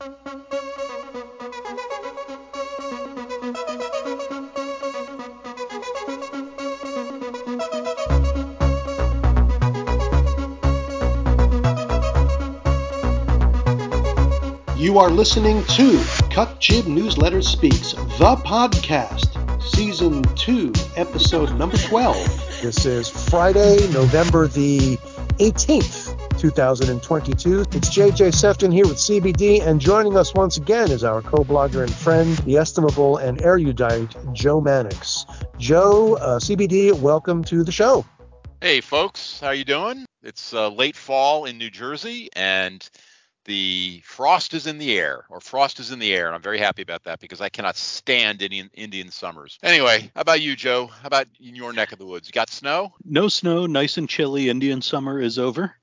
You are listening to Cut Jib Newsletter Speaks, the podcast, Season 2, Episode number 12. This is Friday, November the 18th, 2022. It's JJ Sefton here with CBD, and joining us once again is our co-blogger and friend, the estimable and erudite Joe Mannix. Joe, CBD, welcome to the show. Hey, folks. How you doing? It's late fall in New Jersey, and the frost is in the air, and I'm very happy about that because I cannot stand Indian summers. Anyway, how about you, Joe? How about in your neck of the woods? You got snow? No snow, nice and chilly. Indian summer is over.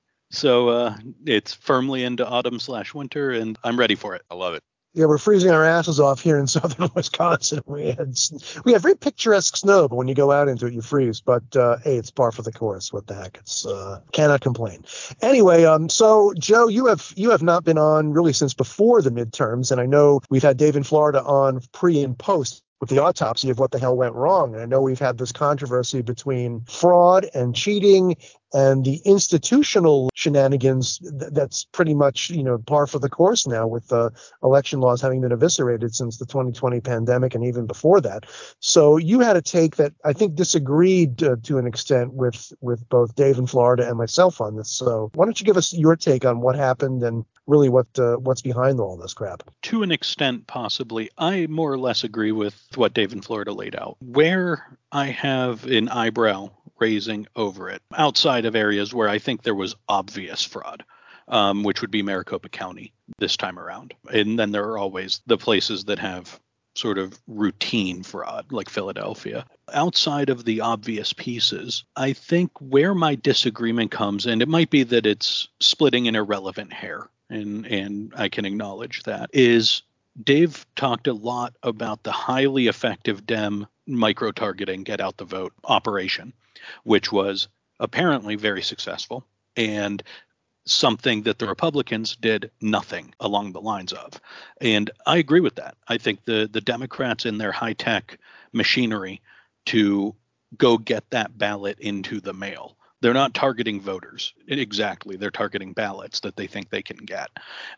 So it's firmly into autumn/winter, and I'm ready for it. I love it. Yeah, we're freezing our asses off here in southern Wisconsin. We have very picturesque snow, but when you go out into it, you freeze. But hey, it's par for the course. What the heck? It's cannot complain. Anyway, so Joe, you have not been on really since before the midterms, and I know we've had Dave in Florida on pre and post with the autopsy of what the hell went wrong. And I know we've had this controversy between fraud and cheating and the institutional shenanigans that's pretty much, par for the course now with the election laws having been eviscerated since the 2020 pandemic and even before that. So you had a take that I think disagreed to an extent with both Dave in Florida and myself on this. So why don't you give us your take on what happened and really what's behind all this crap? To an extent, possibly. I more or less agree with what Dave in Florida laid out. Where I have an eyebrow raising over it, outside of areas where I think there was obvious fraud, which would be Maricopa County this time around. And then there are always the places that have sort of routine fraud, like Philadelphia. Outside of the obvious pieces, I think where my disagreement comes, and it might be that it's splitting an irrelevant hair, and I can acknowledge that, is Dave talked a lot about the highly effective Dem micro-targeting get out the vote operation, which was apparently very successful and something that the Republicans did nothing along the lines of. And I agree with that. I think the Democrats in their high-tech machinery to go get that ballot into the mail, they're not targeting voters exactly. They're targeting ballots that they think they can get.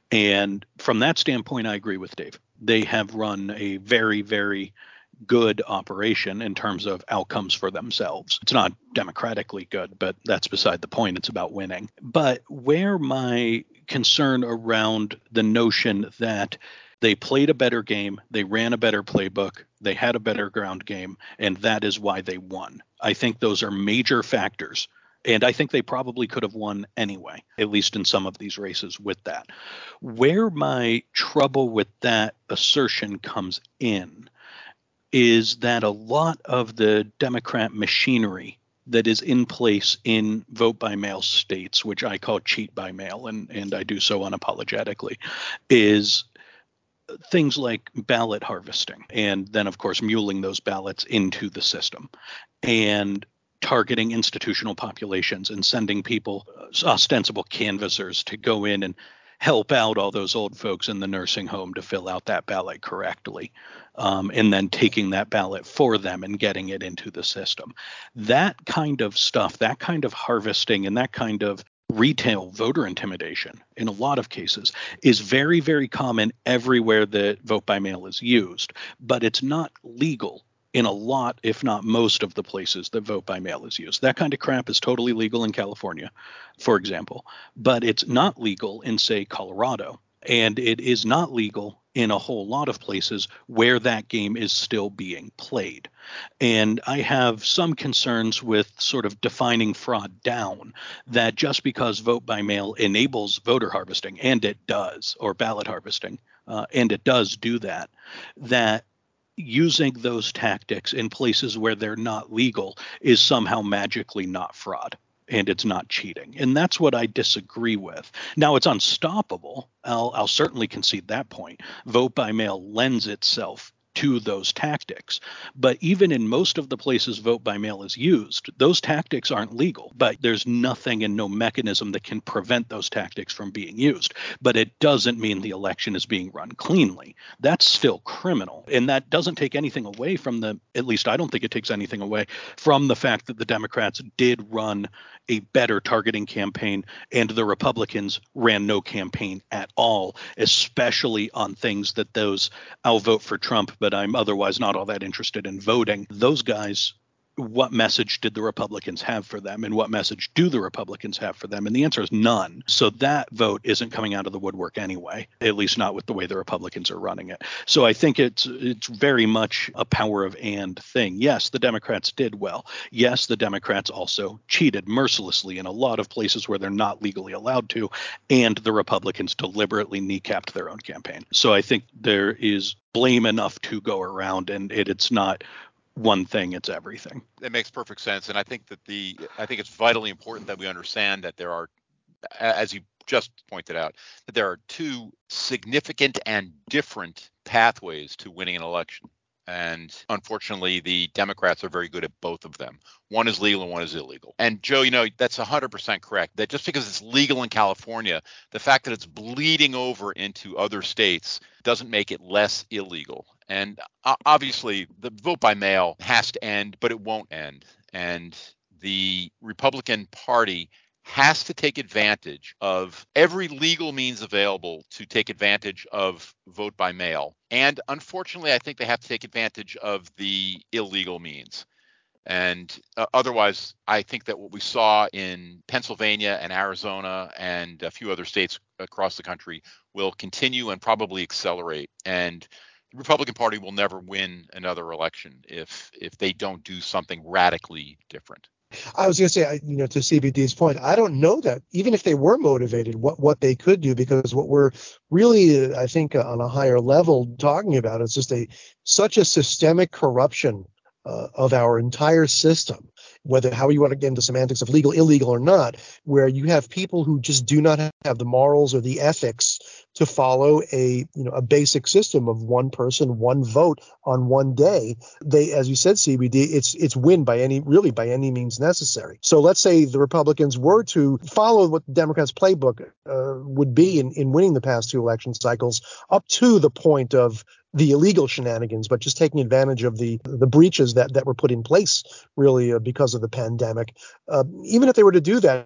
And from that standpoint, I agree with Dave. They have run a very, very good operation in terms of outcomes for themselves. It's not democratically good, but that's beside the point. It's about winning. But where my concern around the notion that they played a better game, they ran a better playbook, they had a better ground game, and that is why they won. I think those are major factors. And I think they probably could have won anyway, at least in some of these races with that. Where my trouble with that assertion comes in is that a lot of the Democrat machinery that is in place in vote by mail states, which I call cheat by mail, and I do so unapologetically, is things like ballot harvesting, and then, of course, muling those ballots into the system, and targeting institutional populations and sending people, ostensible canvassers, to go in and help out all those old folks in the nursing home to fill out that ballot correctly, and then taking that ballot for them and getting it into the system. That kind of stuff, that kind of harvesting, and that kind of retail voter intimidation in a lot of cases is very, very common everywhere that vote by mail is used, but it's not legal in a lot, if not most, of the places that vote by mail is used. That kind of crap is totally legal in California, for example, but it's not legal in, say, Colorado. And it is not legal in a whole lot of places where that game is still being played. And I have some concerns with sort of defining fraud down, that just because vote by mail enables voter harvesting, and it does, or ballot harvesting, and it does do that, that using those tactics in places where they're not legal is somehow magically not fraud and it's not cheating. And that's what I disagree with. Now, it's unstoppable. I'll certainly concede that point. Vote by mail lends itself to those tactics. But even in most of the places vote by mail is used, those tactics aren't legal. But there's nothing and no mechanism that can prevent those tactics from being used. But it doesn't mean the election is being run cleanly. That's still criminal. And that doesn't take anything away from at least I don't think it takes anything away from the fact that the Democrats did run a better targeting campaign and the Republicans ran no campaign at all, especially on things that those I'll vote for Trump, but I'm otherwise not all that interested in voting. Those guys, what message did the Republicans have for them, and what message do the Republicans have for them? And the answer is none. So that vote isn't coming out of the woodwork anyway, at least not with the way the Republicans are running it. So I think it's very much a power of and thing. Yes, the Democrats did well. Yes, the Democrats also cheated mercilessly in a lot of places where they're not legally allowed to, and the Republicans deliberately kneecapped their own campaign. So I think there is blame enough to go around, and it's not one thing, it's everything. That makes perfect sense. And I think it's vitally important that we understand that there are, as you just pointed out, that there are two significant and different pathways to winning an election. And unfortunately, the Democrats are very good at both of them. One is legal and one is illegal. And Joe, that's 100% correct. That just because it's legal in California, the fact that it's bleeding over into other states doesn't make it less illegal. And obviously, the vote by mail has to end, but it won't end. And the Republican Party has to take advantage of every legal means available to take advantage of vote by mail. And unfortunately, I think they have to take advantage of the illegal means. And otherwise, I think that what we saw in Pennsylvania and Arizona and a few other states across the country will continue and probably accelerate. And the Republican Party will never win another election if they don't do something radically different. I was going to say, to CBD's point, I don't know that even if they were motivated, what they could do, because what we're really, I think, on a higher level talking about is just such a systemic corruption of our entire system, how you want to get into semantics of legal, illegal or not, where you have people who just do not have the morals or the ethics to follow a basic system of one person, one vote on one day. They, as you said, CBD, it's win by any means necessary. So let's say the Republicans were to follow what the Democrats' playbook would be in winning the past two election cycles, up to the point of the illegal shenanigans, but just taking advantage of the breaches that were put in place really because of the pandemic. Even if they were to do that,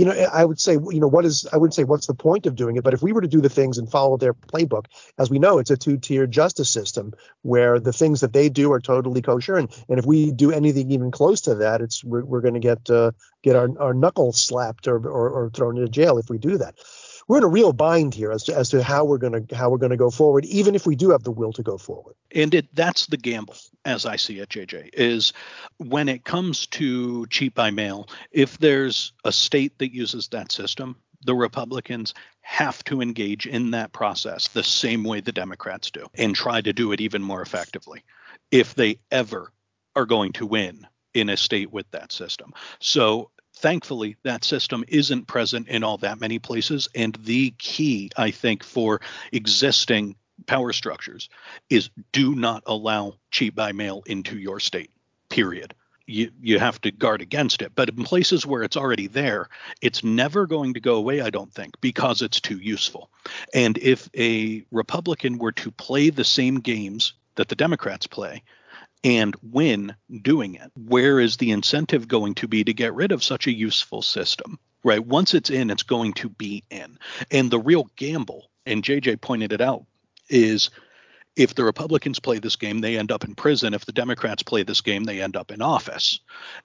I would say, I wouldn't say what's the point of doing it, but if we were to do the things and follow their playbook, as we know, it's a two-tier justice system where the things that they do are totally kosher. And if we do anything even close to that, we're going to get our knuckles slapped or thrown into jail if we do that. We're in a real bind here as to how we're going to go forward, even if we do have the will to go forward. And that's the gamble, as I see it, JJ, is when it comes to cheat by mail, if there's a state that uses that system, the Republicans have to engage in that process the same way the Democrats do and try to do it even more effectively if they ever are going to win in a state with that system. So thankfully, that system isn't present in all that many places. And the key, I think, for existing power structures is do not allow cheat by mail into your state, period. You have to guard against it. But in places where it's already there, it's never going to go away, I don't think, because it's too useful. And if a Republican were to play the same games that the Democrats play, and win doing it, where is the incentive going to be to get rid of such a useful system, right? Once it's in, it's going to be in. And the real gamble, and JJ pointed it out, is if the Republicans play this game, they end up in prison. If the Democrats play this game, they end up in office.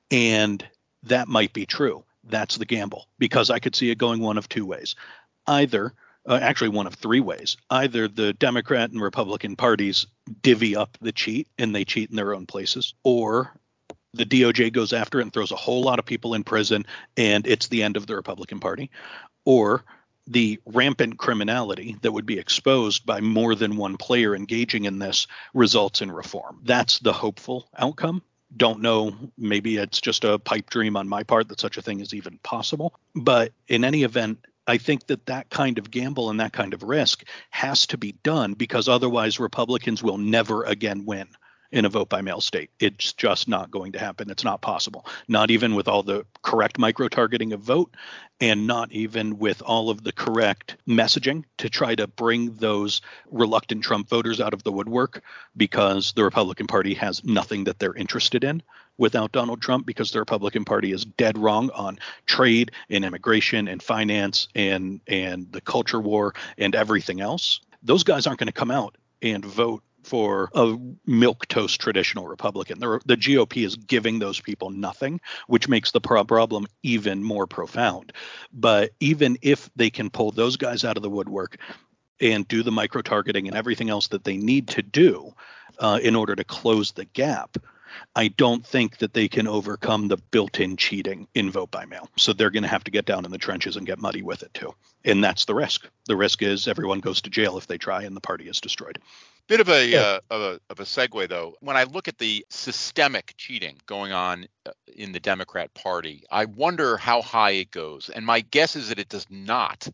And that might be true. That's the gamble, because I could see it going one of two ways. Either actually one of three ways. Either the Democrat and Republican parties divvy up the cheat and they cheat in their own places, or the DOJ goes after it and throws a whole lot of people in prison and it's the end of the Republican Party, or the rampant criminality that would be exposed by more than one player engaging in this results in reform. That's the hopeful outcome. Don't know, maybe it's just a pipe dream on my part that such a thing is even possible. But in any event, I think that kind of gamble and that kind of risk has to be done, because otherwise Republicans will never again win in a vote by mail state. It's just not going to happen. It's not possible. Not even with all the correct micro-targeting of vote, and not even with all of the correct messaging to try to bring those reluctant Trump voters out of the woodwork, because the Republican Party has nothing that they're interested in without Donald Trump, because the Republican Party is dead wrong on trade and immigration and finance and the culture war and everything else. Those guys aren't going to come out and vote for a milquetoast traditional Republican. The GOP is giving those people nothing, which makes the problem even more profound. But even if they can pull those guys out of the woodwork and do the micro-targeting and everything else that they need to do in order to close the gap, I don't think that they can overcome the built-in cheating in vote by mail. So they're going to have to get down in the trenches and get muddy with it too. And that's the risk. The risk is everyone goes to jail if they try and the party is destroyed. Bit of a segue though. When I look at the systemic cheating going on in the Democrat Party, I wonder how high it goes. And my guess is that it does not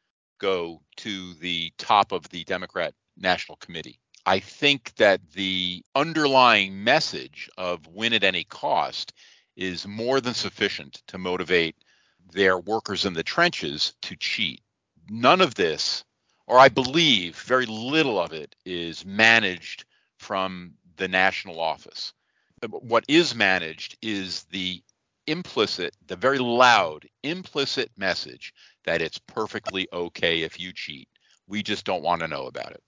go to the top of the Democrat National Committee. I think that the underlying message of win at any cost is more than sufficient to motivate their workers in the trenches to cheat. None of this, or I believe very little of it, is managed from the national office. What is managed is the very loud, implicit message that it's perfectly okay if you cheat. We just don't want to know about it.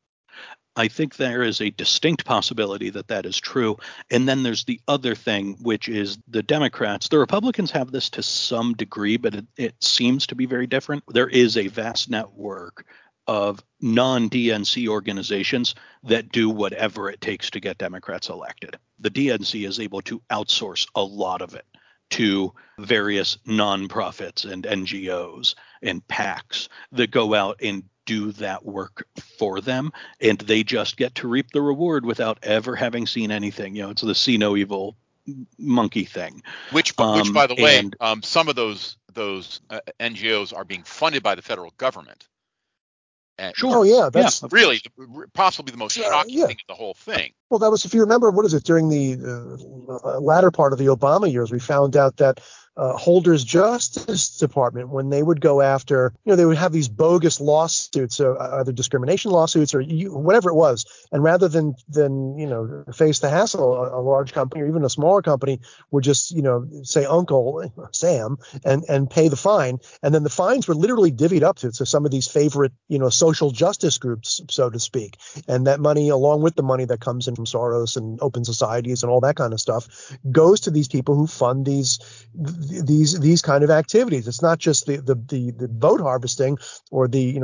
I think there is a distinct possibility that that is true. And then there's the other thing, which is the Democrats. The Republicans have this to some degree, but it seems to be very different. There is a vast network of non-DNC organizations that do whatever it takes to get Democrats elected. The DNC is able to outsource a lot of it to various nonprofits and NGOs and PACs that go out and do that work for them, and they just get to reap the reward without ever having seen anything. It's the see no evil monkey thing. Which by the way, some of those NGOs are being funded by the federal government. Sure. Oh yeah, that's really possibly the most shocking thing of the whole thing. Well, that was, if you remember, what is it, during the latter part of the Obama years, we found out that Holder's Justice Department, when they would go after, they would have these bogus lawsuits, either discrimination lawsuits or whatever it was. And rather than face the hassle, a large company or even a smaller company would just, say Uncle Sam and pay the fine. And then the fines were literally divvied up to some of these favorite, social justice groups, so to speak. And that money, along with the money that comes in from Soros and open societies and all that kind of stuff, goes to these people who fund these kind of activities. It's not just the vote harvesting or the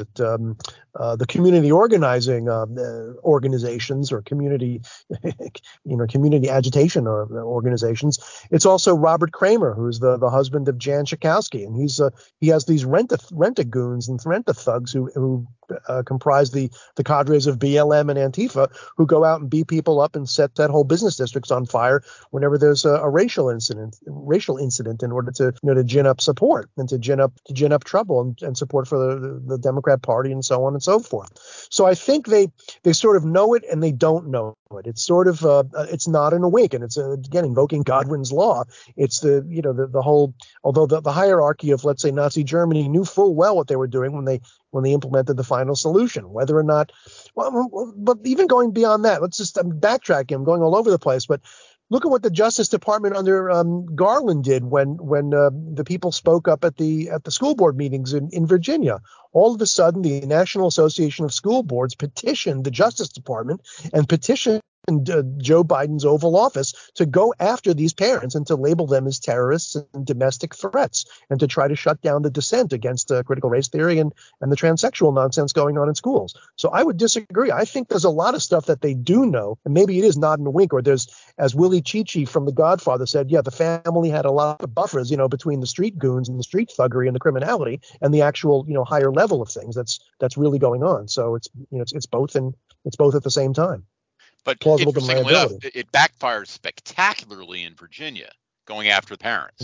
community organizing organizations or community community agitation organizations. It's also Robert Kramer, who's the husband of Jan Schakowsky, and he has these rent-a-goons and rent-a-thugs who comprise the cadres of BLM and Antifa, who go out and beat people up and set that whole business districts on fire whenever there's a racial incident in order to gin up support and to gin up trouble and support for the Democrat Party and so on and so forth. So I think they sort of know it and they don't know it. It's sort of it's not in a wink, and it's again invoking Godwin's law. It's the whole, although the hierarchy of, let's say, Nazi Germany knew full well what they were doing when they implemented the final solution, whether or not, but even going beyond that, let's just backtrack. I'm going all over the place, but look at what the Justice Department under Garland did when the people spoke up at the school board meetings in Virginia. All of a sudden, the National Association of School Boards petitioned the Justice Department and petitioned Joe Biden's Oval Office to go after these parents and to label them as terrorists and domestic threats, and to try to shut down the dissent against critical race theory and the transsexual nonsense going on in schools. So I would disagree. I think there's a lot of stuff that they do know, and maybe it is nod and wink, or there's, as Willie Chichi from The Godfather said, the family had a lot of buffers, between the street goons and the street thuggery and the criminality and the actual, higher level of things that's really going on. So it's both at the same time. But plausible interestingly enough, deniability. it backfired spectacularly in Virginia, going after the parents. Yeah.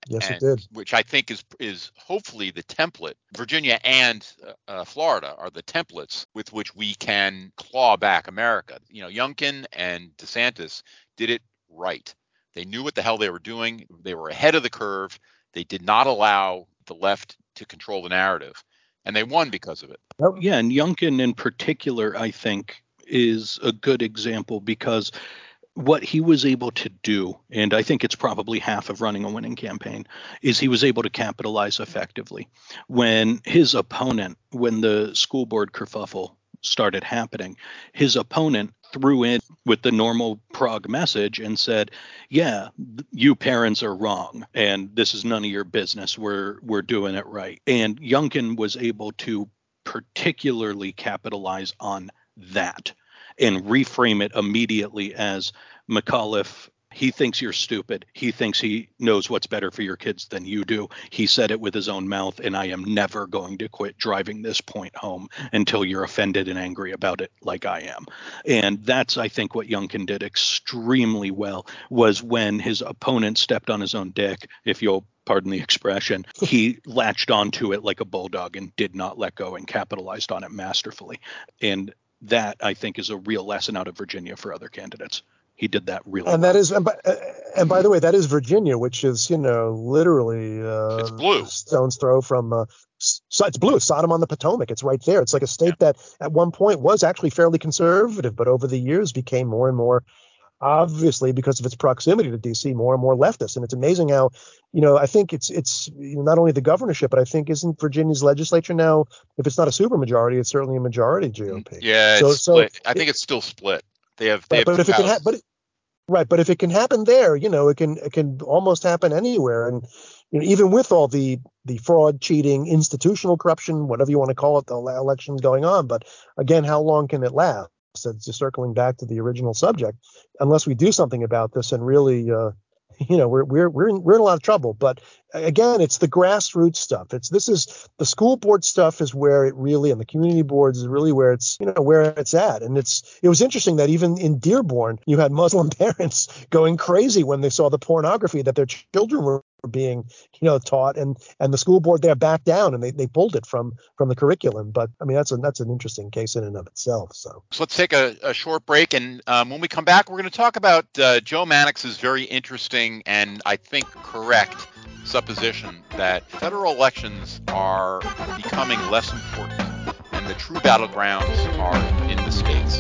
Yes, it and did. which I think is hopefully the template. Virginia and Florida are the templates with which we can claw back America. Youngkin and DeSantis did it right. They knew what the hell they were doing. They were ahead of the curve. They did not allow the left to control the narrative, and they won because of it. Yeah, and Youngkin in particular, I think, is a good example because what he was able to do, and I think it's probably half of running a winning campaign, is he was able to capitalize effectively. When his opponent, when the school board kerfuffle started happening, his opponent threw in with the normal prog message and said, yeah, you parents are wrong and this is none of your business. We're doing it right. And Youngkin was able to particularly capitalize on that and reframe it immediately as McAuliffe, he thinks you're stupid. He thinks he knows what's better for your kids than you do. He said it with his own mouth, and I am never going to quit driving this point home until you're offended and angry about it like I am. And that's, I think, what Youngkin did extremely well, was when his opponent stepped on his own dick, if you'll pardon the expression, he latched onto it like a bulldog and did not let go and capitalized on it masterfully. And that, I think, is a real lesson out of Virginia for other candidates. He did that really well. And that is, and by the way, that is Virginia, which is, literally It's blue. stone's throw from, it's blue, Sodom on the Potomac. It's right there. It's like a state that at one point was actually fairly conservative, but over the years became more and more, obviously because of its proximity to D.C., more and more leftist. And it's amazing how, I think it's not only the governorship, but I think isn't Virginia's legislature now, if it's not a supermajority, it's certainly a majority GOP. Yeah, it's split. I think it's still split. They have but if it can happen, but if it can happen there, it can almost happen anywhere. And even with all the fraud, cheating, institutional corruption, whatever you want to call it, the elections going on. But again, how long can it last? So just circling back to the original subject, unless we do something about this and really, we're in a lot of trouble. But again, it's the grassroots stuff. This is the school board stuff is where it really, and the community boards is really where it's, where it's at. And it was interesting that even in Dearborn, you had Muslim parents going crazy when they saw the pornography that their children were being, taught, and the school board there backed down and they pulled it from the curriculum. But I mean, that's an interesting case in and of itself. So let's take a short break, and when we come back, we're going to talk about Joe Mannix's very interesting and I think correct supposition that federal elections are becoming less important and the true battlegrounds are in the states.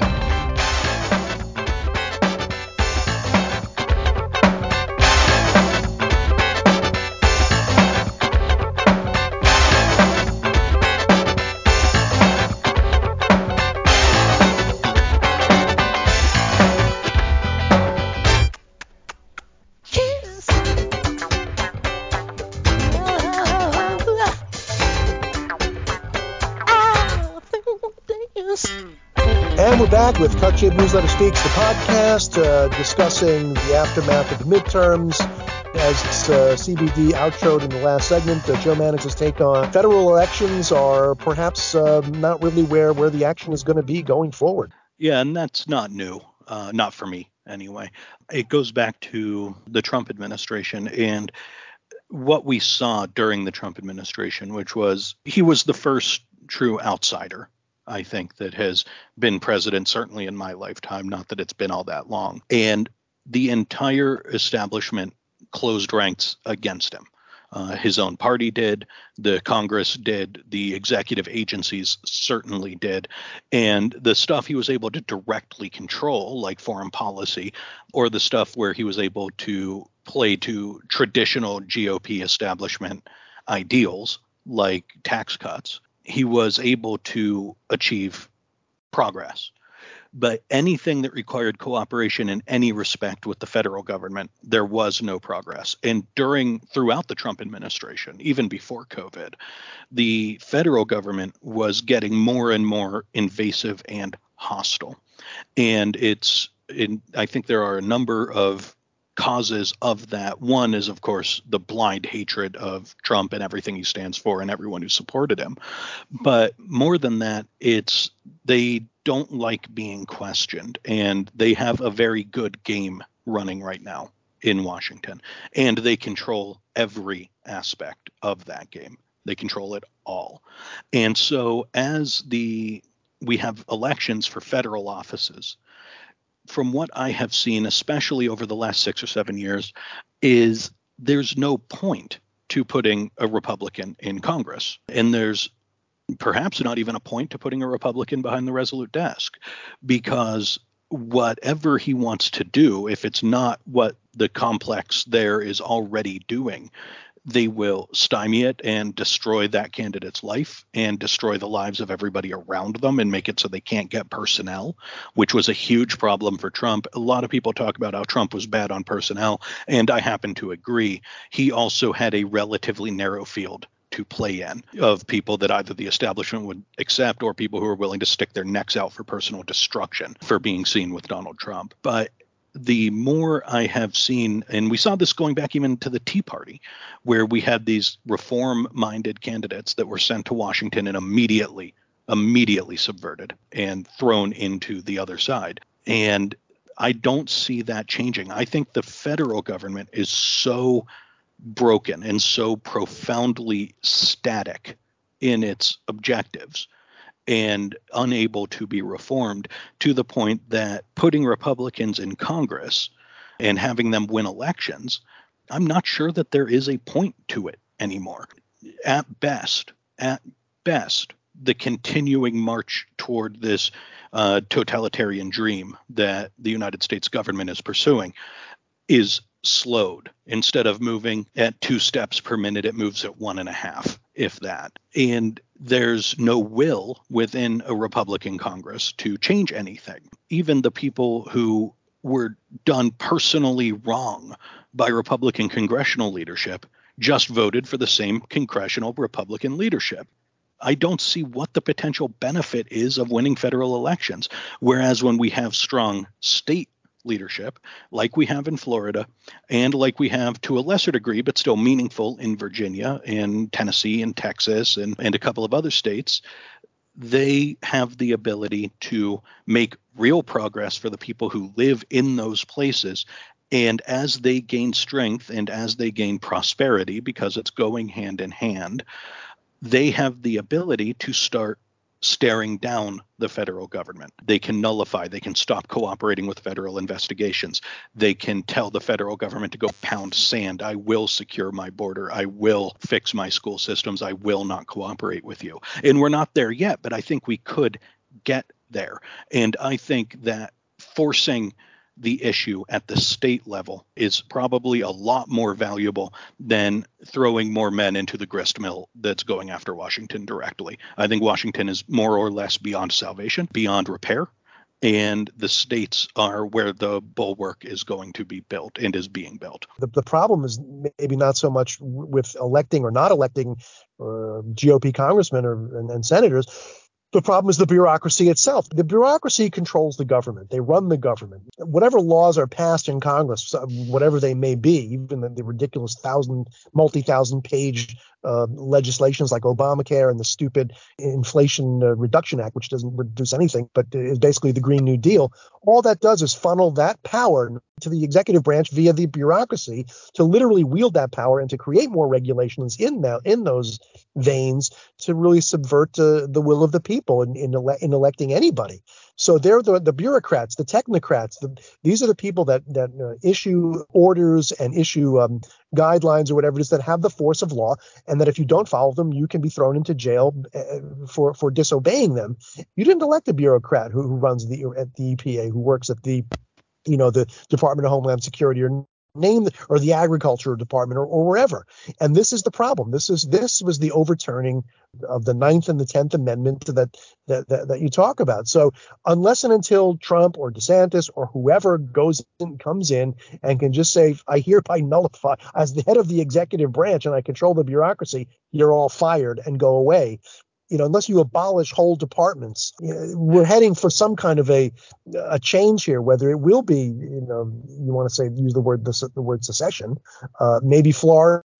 And we're back with Cut Jib Newsletter Speaks, the podcast, discussing the aftermath of the midterms. As CBD outroed in the last segment, Joe Mannix's take on federal elections are perhaps not really where the action is going to be going forward. Yeah, and that's not new, not for me anyway. It goes back to the Trump administration and what we saw during the Trump administration, which was he was the first true outsider, I think, that has been president, certainly in my lifetime, not that it's been all that long. And the entire establishment closed ranks against him. His own party did, the Congress did, the executive agencies certainly did. And the stuff he was able to directly control, like foreign policy, or the stuff where he was able to play to traditional GOP establishment ideals, like tax cuts, he was able to achieve progress. But anything that required cooperation in any respect with the federal government, there was no progress. And throughout the Trump administration, even before COVID, the federal government was getting more and more invasive and hostile. And I think there are a number of causes of that. One is, of course, the blind hatred of Trump and everything he stands for and everyone who supported him. But more than that, they don't like being questioned, and they have a very good game running right now in Washington, and they control every aspect of that game. They control it all. And so as we have elections for federal offices, from what I have seen, especially over the last 6 or 7 years, is there's no point to putting a Republican in Congress. And there's perhaps not even a point to putting a Republican behind the Resolute desk, because whatever he wants to do, if it's not what the complex there is already doing, they will stymie it and destroy that candidate's life and destroy the lives of everybody around them and make it so they can't get personnel, which was a huge problem for Trump. A lot of people talk about how Trump was bad on personnel, and I happen to agree. He also had a relatively narrow field to play in of people that either the establishment would accept or people who are willing to stick their necks out for personal destruction for being seen with Donald Trump. But the more I have seen, and we saw this going back even to the Tea Party, where we had these reform-minded candidates that were sent to Washington and immediately subverted and thrown into the other side. And I don't see that changing. I think the federal government is so broken and so profoundly static in its objectives and unable to be reformed, to the point that putting Republicans in Congress and having them win elections, I'm not sure that there is a point to it anymore. At best, the continuing march toward this totalitarian dream that the United States government is pursuing is slowed. Instead of moving at 2 steps per minute, it moves at 1.5, if that. And there's no will within a Republican Congress to change anything. Even the people who were done personally wrong by Republican congressional leadership just voted for the same congressional Republican leadership. I don't see what the potential benefit is of winning federal elections. Whereas when we have strong state leadership, like we have in Florida, and like we have to a lesser degree, but still meaningful, in Virginia and Tennessee and Texas and a couple of other states, they have the ability to make real progress for the people who live in those places. And as they gain strength and as they gain prosperity, because it's going hand in hand, they have the ability to start staring down the federal government. They can nullify, they can stop cooperating with federal investigations. They can tell the federal government to go pound sand. I will secure my border. I will fix my school systems. I will not cooperate with you. And we're not there yet, but I think we could get there. And I think that forcing the issue at the state level is probably a lot more valuable than throwing more men into the grist mill that's going after Washington directly. I think Washington is more or less beyond salvation, beyond repair, and the states are where the bulwark is going to be built and is being built. The problem is maybe not so much with electing or not electing GOP congressmen and senators. The problem is the bureaucracy itself. The bureaucracy controls the government. They run the government. Whatever laws are passed in Congress, whatever they may be, even the ridiculous multi-thousand page legislations like Obamacare and the stupid Inflation Reduction Act, which doesn't reduce anything, but is basically the Green New Deal. All that does is funnel that power to the executive branch via the bureaucracy to literally wield that power and to create more regulations in those veins to really subvert the will of the people in electing anybody. So they're the bureaucrats, the technocrats. These are the people that issue orders and issue guidelines or whatever it is that have the force of law, and that if you don't follow them, you can be thrown into jail for disobeying them. You didn't elect a bureaucrat who runs at the EPA, who works at the Department of Homeland Security or the Agriculture Department or wherever. And this is the problem. This was the overturning of the 9th and the 10th Amendment that you talk about. So unless and until Trump or DeSantis or whoever comes in and can just say, I hereby nullify, as the head of the executive branch and I control the bureaucracy, you're all fired and go away. Unless you abolish whole departments, we're heading for some kind of a change here. Whether it will be, you want to use the word secession, maybe Florida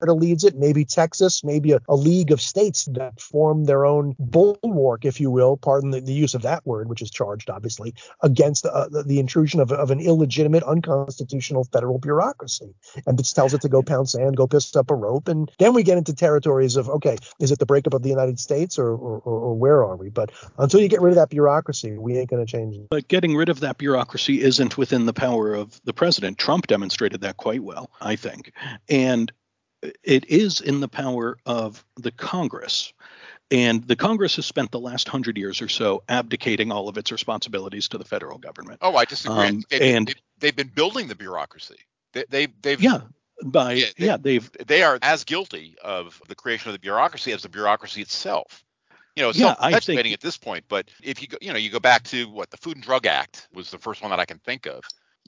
leads it, maybe Texas, maybe a league of states that form their own bulwark, if you will, pardon the use of that word, which is charged, obviously, against the intrusion of an illegitimate, unconstitutional federal bureaucracy. And this tells it to go pound sand, go piss up a rope. And then we get into territories of, okay, is it the breakup of the United States or where are we? But until you get rid of that bureaucracy, we ain't going to change it. But getting rid of that bureaucracy isn't within the power of the president. Trump demonstrated that quite well, I think. And it is in the power of the Congress. And the Congress has spent the last 100 years or so abdicating all of its responsibilities to the federal government. Oh, I disagree. They've been building the bureaucracy. They've they are as guilty of the creation of the bureaucracy as the bureaucracy itself. It's self-perpetuating at this point. But if you go back to the Food and Drug Act was the first one that I can think of,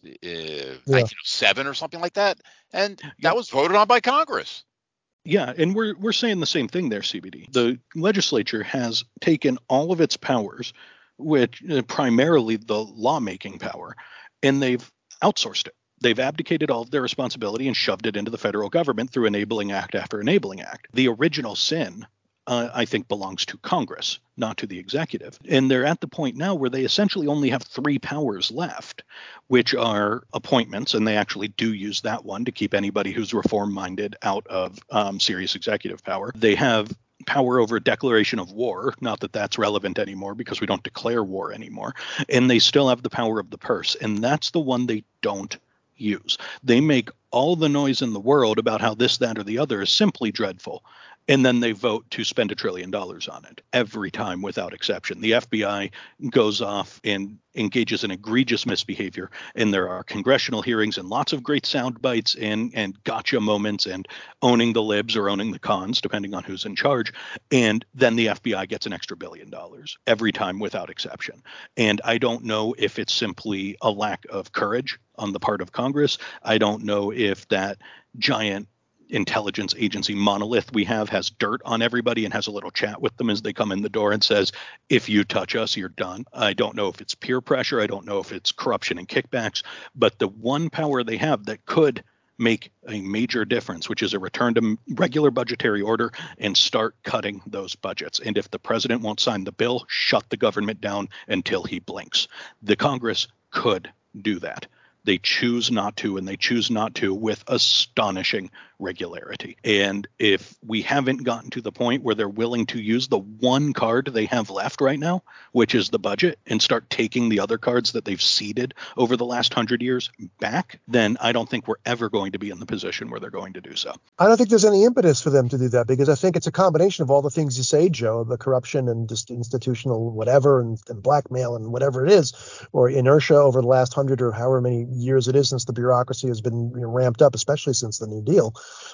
1907 or something like that, and that was voted on by Congress. Yeah, and we're saying the same thing there, CBD. The legislature has taken all of its powers, which primarily the lawmaking power, and they've outsourced it. They've abdicated all of their responsibility and shoved it into the federal government through enabling act after enabling act. The original sin, I think, belongs to Congress, not to the executive. And they're at the point now where they essentially only have three powers left, which are appointments, and they actually do use that one to keep anybody who's reform-minded out of serious executive power. They have power over declaration of war, not that that's relevant anymore because we don't declare war anymore. And they still have the power of the purse, and that's the one they don't use. They make all the noise in the world about how this, that, or the other is simply dreadful. And then they vote to spend $1 trillion on it every time without exception. The FBI goes off and engages in egregious misbehavior. And there are congressional hearings and lots of great sound bites and gotcha moments and owning the libs or owning the cons, depending on who's in charge. And then the FBI gets an extra $1 billion every time without exception. And I don't know if it's simply a lack of courage on the part of Congress. I don't know if that giant intelligence agency monolith we have has dirt on everybody and has a little chat with them as they come in the door and says, if you touch us, you're done. I don't know if it's peer pressure. I don't know if it's corruption and kickbacks. But the one power they have that could make a major difference, which is a return to regular budgetary order and start cutting those budgets. And if the president won't sign the bill, shut the government down until he blinks. The Congress could do that. They choose not to, and they choose not to with astonishing regularity. And if we haven't gotten to the point where they're willing to use the one card they have left right now, which is the budget, and start taking the other cards that they've ceded over the last 100 years back, then I don't think we're ever going to be in the position where they're going to do so. I don't think there's any impetus for them to do that, because I think it's a combination of all the things you say, Joe, the corruption and just institutional whatever and blackmail and whatever it is, or inertia over the last 100 or however many years it is since the bureaucracy has been ramped up, especially since the New Deal.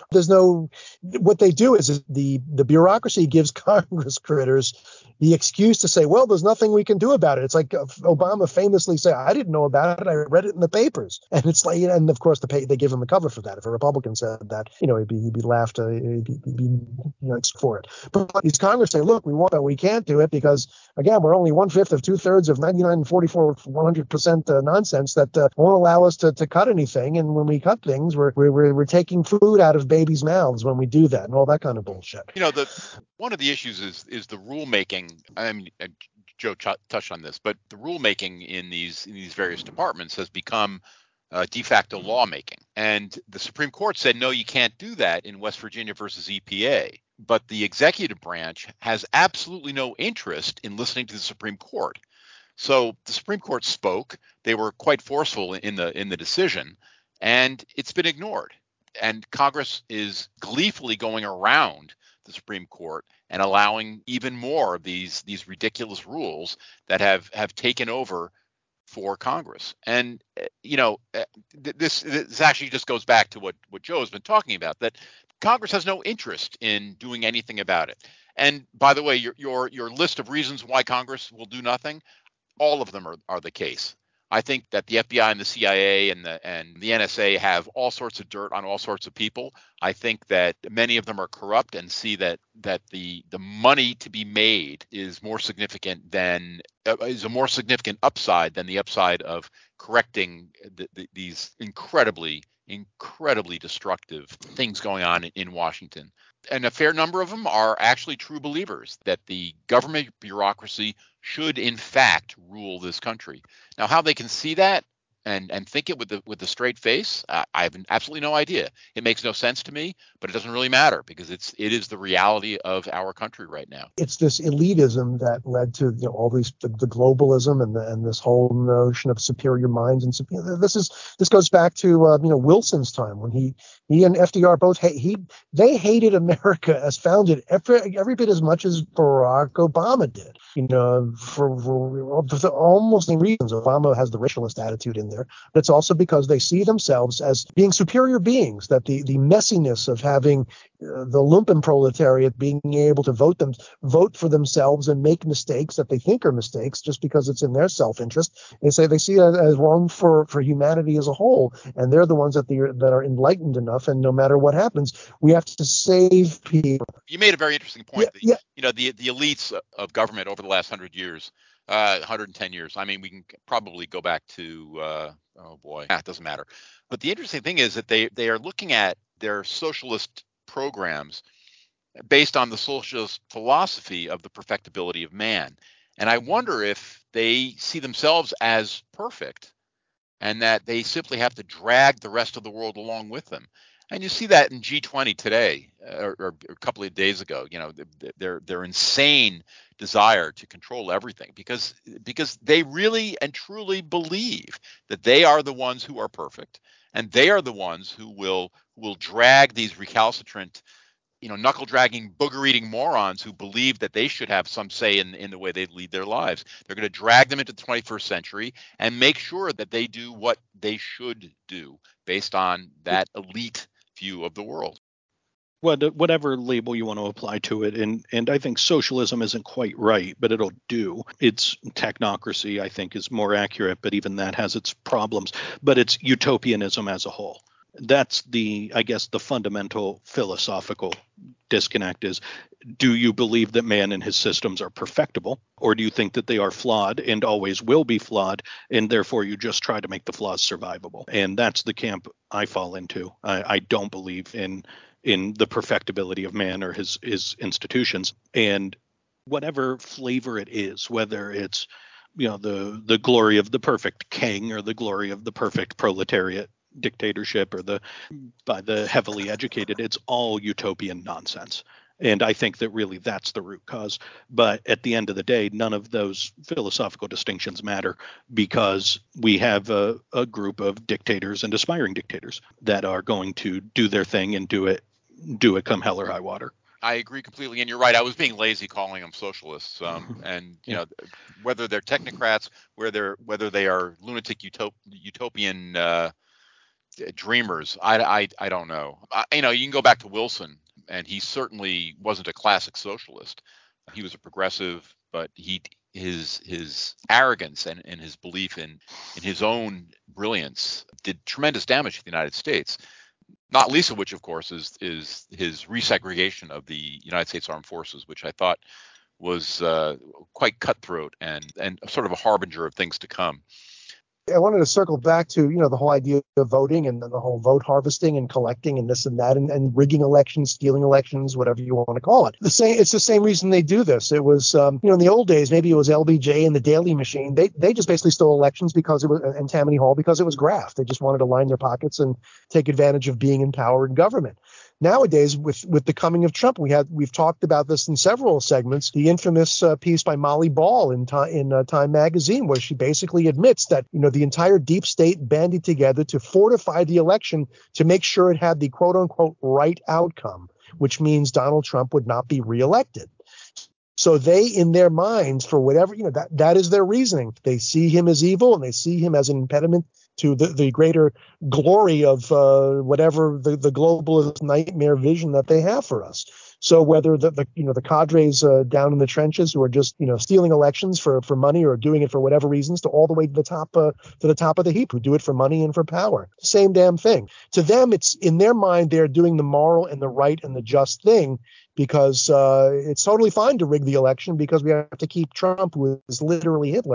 What they do is the bureaucracy gives Congress critters the excuse to say, well, there's nothing we can do about it. It's like Obama famously said, I didn't know about it. I read it in the papers. And it's like, and of course, they give him the cover for that. If a Republican said that, he'd be laughed, he'd be for it. But these Congress say, look, we can't do it because, again, we're only 1/5 of 2/3 of 99 and 44 100% nonsense that won't allow us to cut anything. And when we cut things, we're taking food out of babies' mouths when we do that and all that kind of bullshit. One of the issues is the rulemaking. I mean, Joe touched on this, but the rulemaking in these various departments has become de facto lawmaking. And the Supreme Court said, no, you can't do that in West Virginia versus EPA. But the executive branch has absolutely no interest in listening to the Supreme Court. So the Supreme Court spoke. They were quite forceful in the decision, and it's been ignored. And Congress is gleefully going around the Supreme Court and allowing even more of these ridiculous rules that have taken over for Congress. And this actually just goes back to what Joe has been talking about, that Congress has no interest in doing anything about it. And by the way, your list of reasons why Congress will do nothing, all of them are the case. I think that the FBI and the CIA and the NSA have all sorts of dirt on all sorts of people. I think that many of them are corrupt and see that the money to be made is more significant is a more significant upside than the upside of correcting these incredibly incredibly destructive things going on in Washington. And a fair number of them are actually true believers that the government bureaucracy should, in fact, rule this country. Now, how they can see that and think it with the straight face, I have absolutely no idea. It makes no sense to me, but it doesn't really matter because it is the reality of our country right now. It's this elitism that led to all these the globalism and this whole notion of superior minds and this goes back to Wilson's time when he and FDR both they hated America as founded every bit as much as Barack Obama did. For almost any reasons. Obama has the racialist attitude in there, but it's also because they see themselves as being superior beings, that the messiness of having the lumpen proletariat being able to vote for themselves and make mistakes that they think are mistakes just because it's in their self-interest. They see it as wrong for humanity as a whole, and they're the ones that are enlightened enough, and no matter what happens, we have to save people. You made a very interesting point. Yeah. The elites of government over the last 100 years, 110 years. I mean, we can probably go back to, it doesn't matter. But the interesting thing is that they are looking at their socialist programs based on the socialist philosophy of the perfectibility of man. And I wonder if they see themselves as perfect and that they simply have to drag the rest of the world along with them. And you see that in G20 today, or a couple of days ago. Their insane desire to control everything because they really and truly believe that they are the ones who are perfect, and they are the ones who will drag these recalcitrant, knuckle dragging, booger eating morons who believe that they should have some say in the way they lead their lives. They're going to drag them into the 21st century and make sure that they do what they should do based on that elite view of the world. Whatever label you want to apply to it, and I think socialism isn't quite right, but it'll do. It's technocracy, I think, is more accurate, but even that has its problems. But it's utopianism as a whole. That's the fundamental philosophical disconnect is, do you believe that man and his systems are perfectible, or do you think that they are flawed and always will be flawed, and therefore you just try to make the flaws survivable? And that's the camp I fall into. I don't believe in the perfectibility of man or his institutions, and whatever flavor it is, whether it's the glory of the perfect king or the glory of the perfect proletariat dictatorship or by the heavily educated, it's all utopian nonsense. And I think that really that's the root cause. But at the end of the day, none of those philosophical distinctions matter because we have a group of dictators and aspiring dictators that are going to do their thing and do it come hell or high water. I agree completely, and you're right. I was being lazy calling them socialists, and whether they're technocrats, whether they are lunatic utopian dreamers, I don't know. You can go back to Wilson, and he certainly wasn't a classic socialist. He was a progressive, but his arrogance and his belief in his own brilliance did tremendous damage to the United States. Not least of which, of course, is his resegregation of the United States Armed Forces, which I thought was quite cutthroat and sort of a harbinger of things to come. I wanted to circle back to, the whole idea of voting and the whole vote harvesting and collecting and this and that and rigging elections, stealing elections, whatever you want to call it. It's the same reason they do this. It was, in the old days, maybe it was LBJ and the Daily Machine. They just basically stole elections because it was, and Tammany Hall, because it was graft. They just wanted to line their pockets and take advantage of being in power in government. Nowadays, with the coming of Trump, we've talked about this in several segments. The infamous piece by Molly Ball in Time magazine, where she basically admits that the entire deep state banded together to fortify the election to make sure it had the quote unquote right outcome, which means Donald Trump would not be reelected. So they, in their minds, for whatever, that is their reasoning. They see him as evil and they see him as an impediment to the greater glory of whatever the globalist nightmare vision that they have for us. So whether the cadres down in the trenches who are just stealing elections for money or doing it for whatever reasons, to all the way to the top of the heap, who do it for money and for power, same damn thing. To them, it's in their mind they're doing the moral and the right and the just thing, because it's totally fine to rig the election because we have to keep Trump, who is literally Hitler,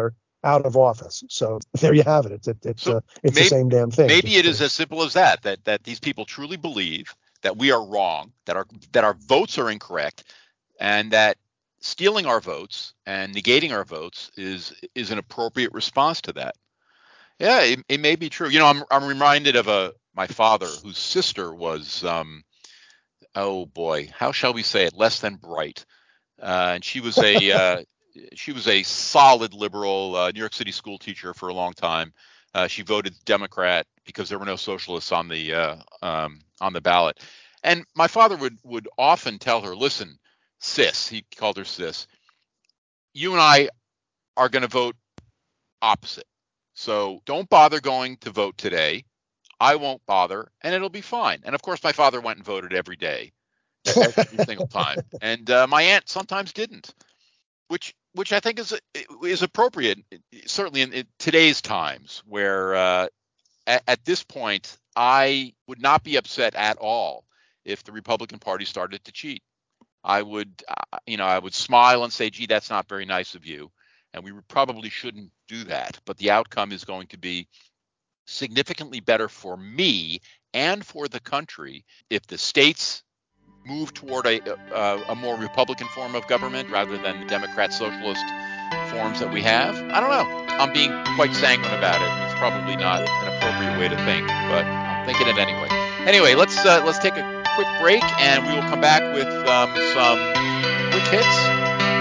out of office. So there you have it. It's So the same damn thing. maybe it is as simple as that these people truly believe that we are wrong, that our votes are incorrect, and that stealing our votes and negating our votes is an appropriate response to that. Yeah, it may be true. I'm reminded of my father, whose sister was oh boy, how shall we say it, less than bright. And she was a solid liberal New York City school teacher for a long time. She voted Democrat because there were no socialists on the ballot. And my father would often tell her, "Listen, sis," he called her sis, "you and I are going to vote opposite. So don't bother going to vote today. I won't bother, and it'll be fine." And of course, my father went and voted every day, every single time. And my aunt sometimes didn't, which I think is appropriate, certainly in today's times, where at this point I would not be upset at all if the Republican Party started to cheat. I would smile and say, "Gee, that's not very nice of you, and we probably shouldn't do that." But the outcome is going to be significantly better for me and for the country if the states move toward a more Republican form of government rather than the Democrat socialist forms that we have. I don't know. I'm being quite sanguine about it. It's probably not an appropriate way to think, but I'm thinking it anyway. Anyway, let's take a quick break, and we will come back with some quick hits.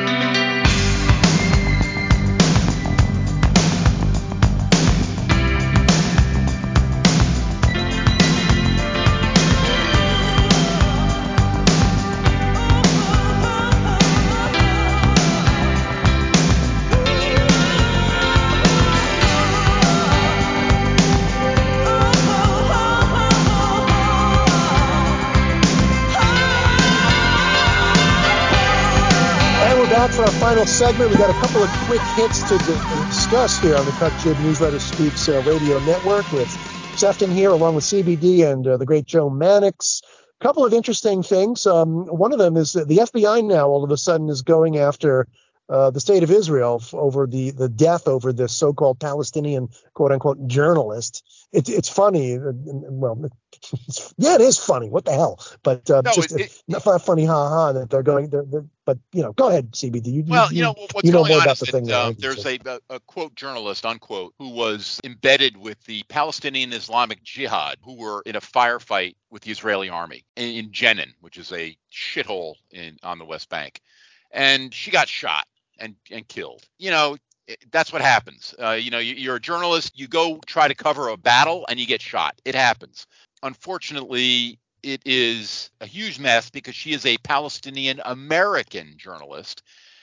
For our final segment, we got a couple of quick hits to discuss here on the Cut Jib Newsletter Speaks radio network with Sefton here, along with CBD and the great Joe Mannix. A couple of interesting things. One of them is that the FBI now all of a sudden is going after the state of Israel over the death over this so-called Palestinian quote-unquote journalist. It's funny. Well, yeah, it is funny. What the hell? But not funny, that they're going. But go ahead, CBD. What's you know going more on about is the thing now. there's a quote journalist unquote who was embedded with the Palestinian Islamic Jihad, who were in a firefight with the Israeli army in Jenin, which is a shithole on the West Bank, and she got shot and killed. That's what happens. You're a journalist, you go try to cover a battle and you get shot. It happens. Unfortunately, it is a huge mess because she is a Palestinian American journalist.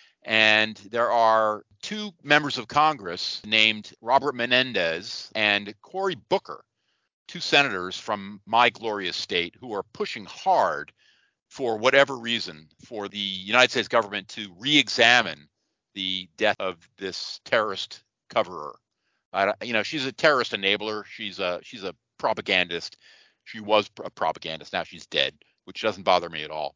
And there are two members of Congress named Robert Menendez and Cory Booker, two senators from my glorious state, who are pushing hard for whatever reason for the United States government to re-examine the death of this terrorist coverer. She's a terrorist enabler. She's a propagandist. She was a propagandist. Now she's dead, which doesn't bother me at all.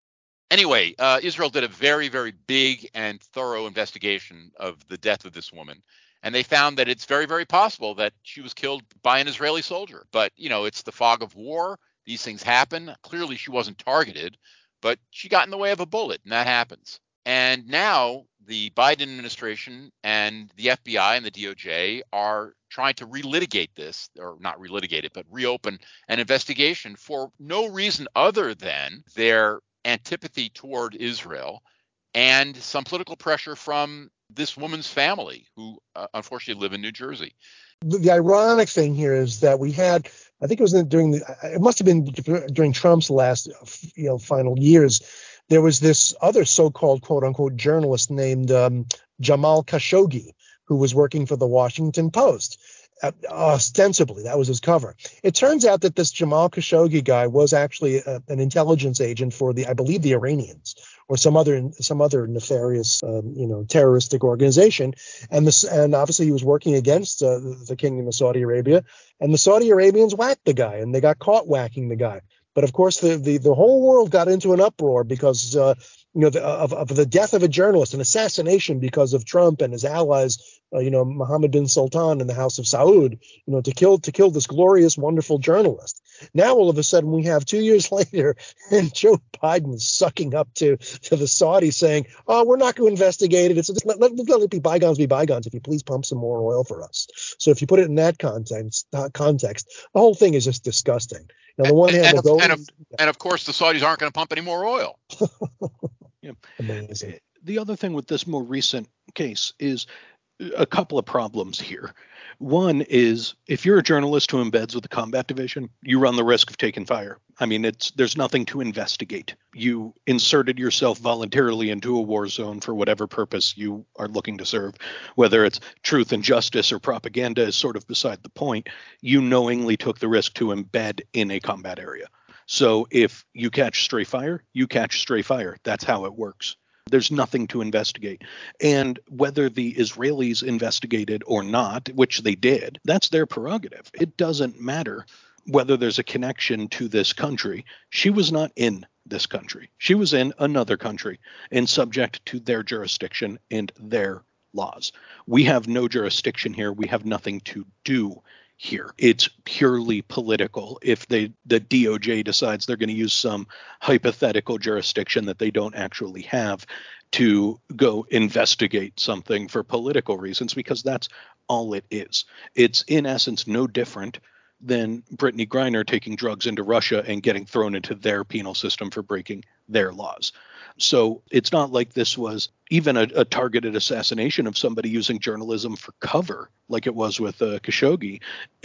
Anyway, Israel did a very, very big and thorough investigation of the death of this woman. And they found that it's very, very possible that she was killed by an Israeli soldier. But, it's the fog of war. These things happen. Clearly, she wasn't targeted, but she got in the way of a bullet, and that happens. And now the Biden administration and the FBI and the DOJ are trying to relitigate this, or not relitigate it, but reopen an investigation for no reason other than their antipathy toward Israel and some political pressure from this woman's family, who unfortunately live in New Jersey. The ironic thing here is that we had, I think it was it must have been during Trump's last, final years, there was this other so-called quote-unquote journalist named Jamal Khashoggi, who was working for the Washington Post. Ostensibly, that was his cover. It turns out that this Jamal Khashoggi guy was actually an intelligence agent for I believe the Iranians or some other nefarious, terroristic organization. And obviously he was working against the Kingdom of Saudi Arabia, and the Saudi Arabians whacked the guy, and they got caught whacking the guy. But of course, the whole world got into an uproar because of the death of a journalist, an assassination because of Trump and his allies, Mohammed bin Sultan and the House of Saud, to kill this glorious, wonderful journalist. Now all of a sudden we have 2 years later, and Joe Biden is sucking up to the Saudis, saying, "Oh, we're not going to investigate it. It's just let it be bygones. If you please pump some more oil for us." So if you put it in that context, the whole thing is just disgusting. Now, on the one hand, and of course, the Saudis aren't going to pump any more oil. Yeah. Amazing. The other thing with this more recent case is a couple of problems here. One is if you're a journalist who embeds with the combat division, you run the risk of taking fire. I mean, there's nothing to investigate. You inserted yourself voluntarily into a war zone for whatever purpose you are looking to serve, whether it's truth and justice or propaganda is sort of beside the point. You knowingly took the risk to embed in a combat area. So if you catch stray fire, you catch stray fire. That's how it works. There's nothing to investigate. And whether the Israelis investigated or not, which they did, that's their prerogative. It doesn't matter whether there's a connection to this country. She was not in this country. She was in another country and subject to their jurisdiction and their laws. We have no jurisdiction here. We have nothing to do here. It's purely political. If the DOJ decides they're going to use some hypothetical jurisdiction that they don't actually have to go investigate something for political reasons, because that's all it is. It's in essence no different than Brittany Griner taking drugs into Russia and getting thrown into their penal system for breaking their laws. So it's not like this was even a targeted assassination of somebody using journalism for cover, like it was with Khashoggi.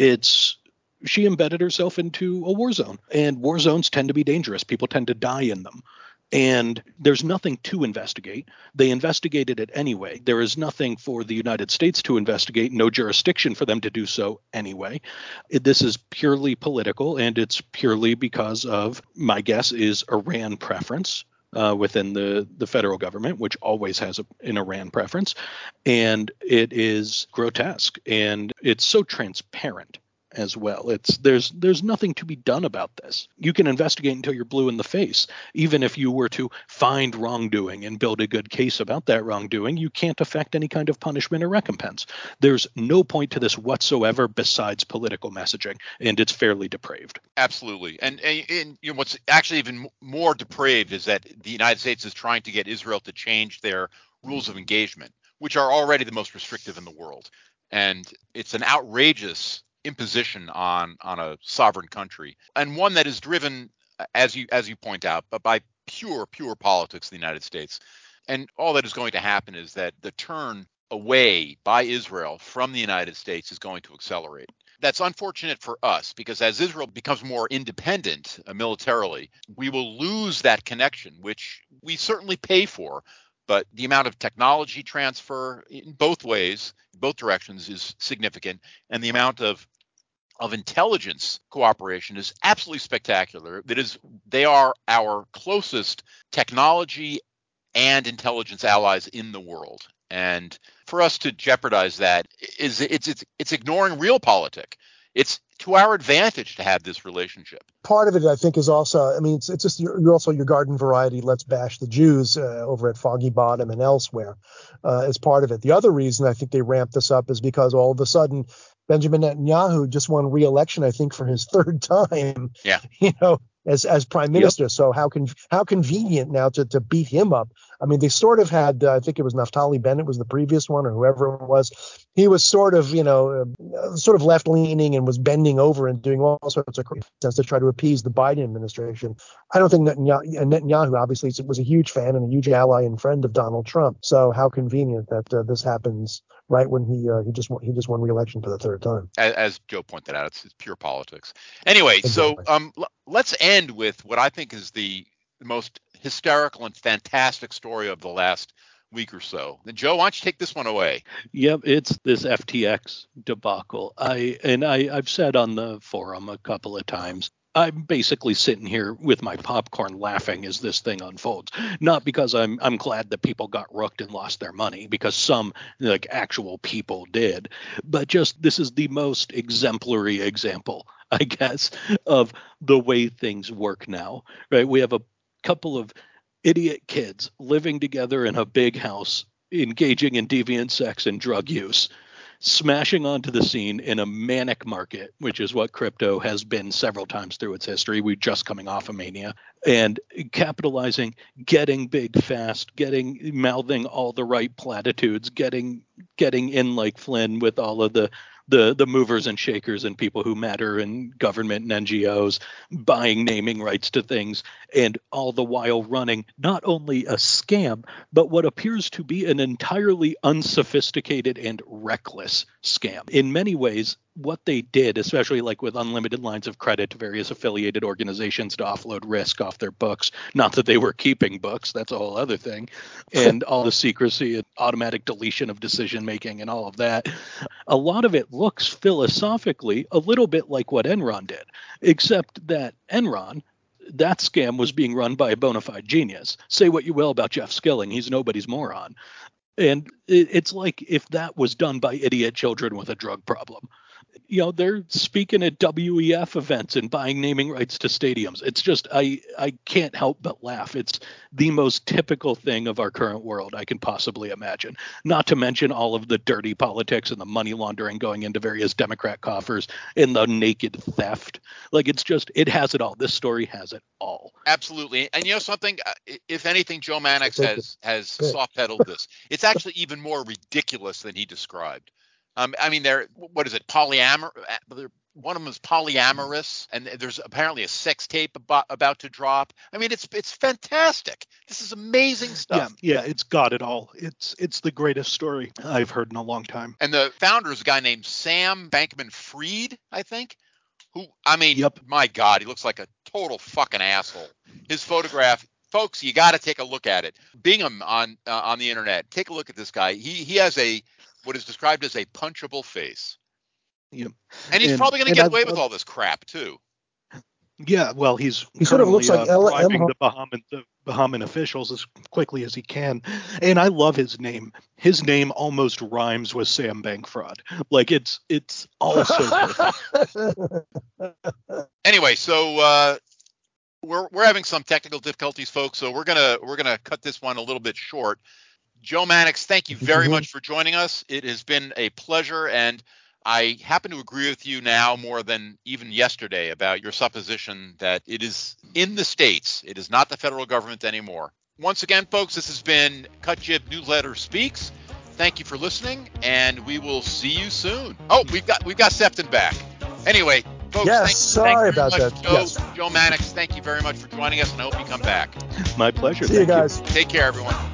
She embedded herself into a war zone, and war zones tend to be dangerous. People tend to die in them. And there's nothing to investigate. They investigated it anyway. There is nothing for the United States to investigate, no jurisdiction for them to do so anyway. This is purely political, and it's purely because of, my guess is, Iran preference within the federal government, which always has an Iran preference. And it is grotesque, and it's so transparent as well. There's nothing to be done about this. You can investigate until you're blue in the face. Even if you were to find wrongdoing and build a good case about that wrongdoing, you can't affect any kind of punishment or recompense. There's no point to this whatsoever besides political messaging, and it's fairly depraved. Absolutely. And what's actually even more depraved is that the United States is trying to get Israel to change their rules of engagement, which are already the most restrictive in the world. And it's an outrageous imposition on a sovereign country, and one that is driven, as you point out, but by pure politics in the United States. And all that is going to happen is that the turn away by Israel from the United States is going to accelerate. That's unfortunate for us, because as Israel becomes more independent militarily, we will lose that connection, which we certainly pay for. But the amount of technology transfer in both ways, both directions, is significant, and the amount of intelligence cooperation is absolutely spectacular. They are our closest technology and intelligence allies in the world. And for us to jeopardize that it's ignoring realpolitik. It's to our advantage to have this relationship. Part of it, I think, is also, I mean, it's just you're also your garden variety, let's bash the Jews over at Foggy Bottom and elsewhere as part of it. The other reason I think they ramped this up is because all of a sudden Benjamin Netanyahu just won re-election, I think, for his third time. Yeah. As prime minister. Yep. So how convenient now to beat him up. I mean, they sort of had, I think it was Naftali Bennett was the previous one, or whoever it was. He was sort of, sort of left leaning and was bending over and doing all sorts of sense to try to appease the Biden administration. I don't think Netanyahu obviously was a huge fan and a huge ally and friend of Donald Trump. So how convenient that this happens right when he just won re-election for the third time. As Joe pointed out, it's pure politics. Anyway, exactly. So let's end with what I think is the most hysterical and fantastic story of the last week or so. And Joe, why don't you take this one away? Yep, it's this FTX debacle. I've said on the forum a couple of times, I'm basically sitting here with my popcorn laughing as this thing unfolds. Not because I'm glad that people got rooked and lost their money, because some actual people did, but just this is the most exemplary example, I guess, of the way things work now. Right? We have a couple of idiot kids living together in a big house, engaging in deviant sex and drug use, smashing onto the scene in a manic market, which is what crypto has been several times through its history. We're just coming off of mania, and capitalizing, getting big fast, mouthing all the right platitudes, getting in like Flynn with all of the movers and shakers and people who matter in government and NGOs, buying naming rights to things, and all the while running not only a scam, but what appears to be an entirely unsophisticated and reckless scam. In many ways, what they did, especially like with unlimited lines of credit to various affiliated organizations to offload risk off their books, not that they were keeping books, that's a whole other thing, and all the secrecy and automatic deletion of decision making and all of that, a lot of it looks philosophically a little bit like what Enron did, except that Enron, that scam was being run by a bona fide genius. Say what you will about Jeff Skilling, he's nobody's moron. And it's like if that was done by idiot children with a drug problem. They're speaking at WEF events and buying naming rights to stadiums. It's just, I can't help but laugh. It's the most typical thing of our current world I can possibly imagine. Not to mention all of the dirty politics and the money laundering going into various Democrat coffers and the naked theft. Like, it's just, it has it all. This story has it all. Absolutely. And you know something, if anything, Joe Mannix has soft pedaled this. It's actually even more ridiculous than he described. I mean, what is it? One of them is polyamorous, and there's apparently a sex tape about to drop. I mean, it's fantastic. This is amazing stuff. Yeah, it's got it all. It's the greatest story I've heard in a long time. And the founder is a guy named Sam Bankman-Fried, I think. Who, I mean, Yep. My God, he looks like a total fucking asshole. His photograph. Folks, you got to take a look at it. Bingham on the internet. Take a look at this guy. He has what is described as a punchable face. Yep. And he's probably going to get away with all this crap too. Yeah, well, he sort of looks like bribing the Bahamian officials as quickly as he can. And I love his name. His name almost rhymes with Sam Bankman-Fried. Like, it's all so perfect. Anyway, so we're having some technical difficulties, folks. So we're gonna cut this one a little bit short. Joe Mannix, thank you very much for joining us. It has been a pleasure, and I happen to agree with you now more than even yesterday about your supposition that it is in the states. It is not the federal government anymore. Once again, folks, this has been Cut Jib Newsletter Speaks. Thank you for listening, and we will see you soon. Oh, we've got Sefton back. Anyway, folks, sorry about that. Joe Mannix, thank you very much for joining us, and I hope you come back. My pleasure. See you guys. Take care, everyone.